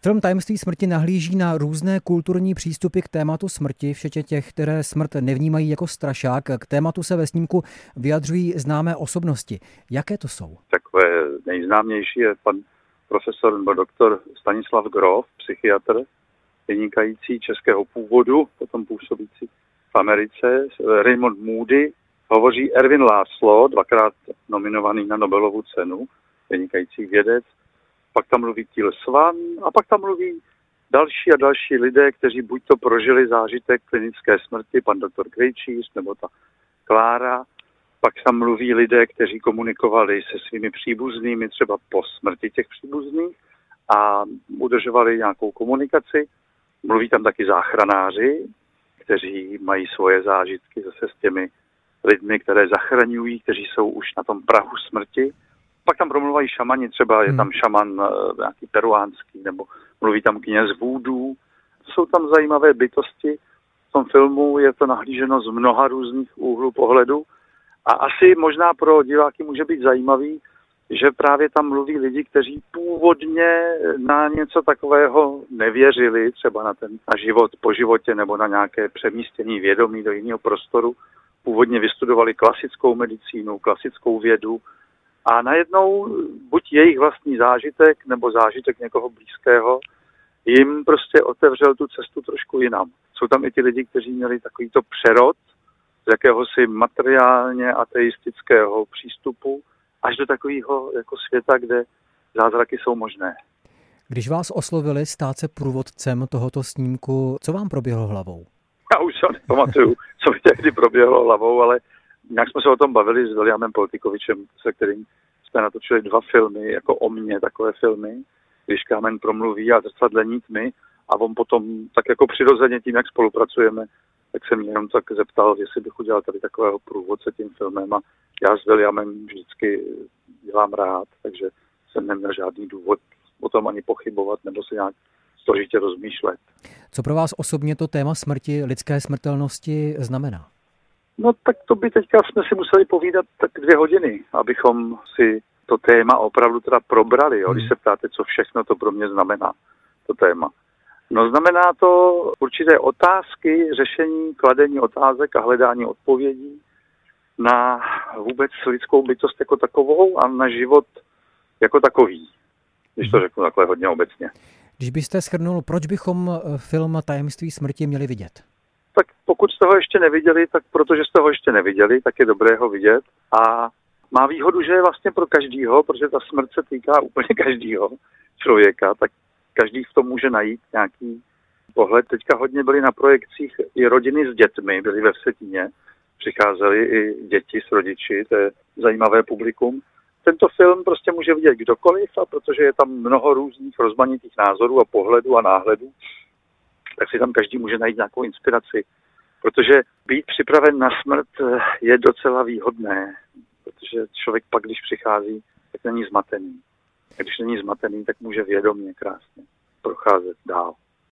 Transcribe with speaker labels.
Speaker 1: Film Tajemství smrti nahlíží na různé kulturní přístupy k tématu smrti, včetně těch, které smrt nevnímají jako strašák. K tématu se ve snímku vyjadřují známé osobnosti. Jaké to jsou?
Speaker 2: Takové nejznámější je pan profesor nebo doktor Stanislav Grof, psychiatr, vynikající českého původu, potom působící v Americe. Raymond Moody, hovoří Erwin Laszlo, dvakrát nominovaný na Nobelovu cenu, vynikající vědec. Pak tam mluví Teal Swan a pak tam mluví další a další lidé, kteří buď to prožili zážitek klinické smrti, pan doktor Krejčíř nebo ta Klára. Pak tam mluví lidé, kteří komunikovali se svými příbuznými třeba po smrti těch příbuzných a udržovali nějakou komunikaci. Mluví tam taky záchranáři, kteří mají svoje zážitky zase s těmi lidmi, které zachraňují, kteří jsou už na tom prahu smrti. Pak tam promluvají šamani, třeba je tam šaman nějaký peruánský, nebo mluví tam kněz vůdů. Jsou tam zajímavé bytosti. V tom filmu je to nahlíženo z mnoha různých úhlů pohledu. A asi možná pro diváky může být zajímavý, že právě tam mluví lidi, kteří původně na něco takového nevěřili, třeba na život po životě nebo na nějaké přemístění vědomí do jiného prostoru. Původně vystudovali klasickou medicínu, klasickou vědu a najednou buď jejich vlastní zážitek nebo zážitek někoho blízkého jim prostě otevřel tu cestu trošku jinam. Jsou tam i ti lidi, kteří měli takovýto přerod z jakéhosi materiálně ateistického přístupu až do takového jako světa, kde zázraky jsou možné.
Speaker 1: Když vás oslovili stát se průvodcem tohoto snímku, co vám proběhlo hlavou?
Speaker 2: Já už se nepamatuju, co mi tehdy proběhlo hlavou, ale nějak jsme se o tom bavili s Williamem Poltikovičem, se kterým jsme natočili 2 filmy, jako o mně takové filmy, Když kámen promluví a Zrcadlení tmy, a on potom tak jako přirozeně tím, jak spolupracujeme, tak jsem jenom tak zeptal, jestli bych udělal tady takového průvodce tím filmem, a já s Williamem vždycky dělám rád, takže jsem neměl žádný důvod o tom ani pochybovat nebo se nějak složitě rozmýšlet.
Speaker 1: Co pro vás osobně to téma smrti, lidské smrtelnosti znamená?
Speaker 2: No tak to by teďka jsme si museli povídat tak 2 hodiny, abychom si to téma opravdu teda probrali, jo? Když se ptáte, co všechno to pro mě znamená, to téma. No znamená to určité otázky, řešení, kladení otázek a hledání odpovědí na vůbec lidskou bytost jako takovou a na život jako takový, když to řeknu takhle hodně obecně.
Speaker 1: Když byste shrnul, proč bychom film Tajemství smrti měli vidět?
Speaker 2: Tak pokud jste ho ještě neviděli, tak protože jste ho ještě neviděli, tak je dobré ho vidět. A má výhodu, že je vlastně pro každýho, protože ta smrt se týká úplně každýho člověka, tak každý v tom může najít nějaký pohled. Teďka hodně byly na projekcích i rodiny s dětmi, byly ve Vsetíně, přicházely i děti s rodiči, to je zajímavé publikum. Tento film prostě může vidět kdokoliv, a protože je tam mnoho různých rozmanitých názorů a pohledů a náhledů, tak si tam každý může najít nějakou inspiraci. Protože být připraven na smrt je docela výhodné, protože člověk pak, když přichází, tak není zmatený. A když není zmatený, tak může vědomě krásně procházet dál.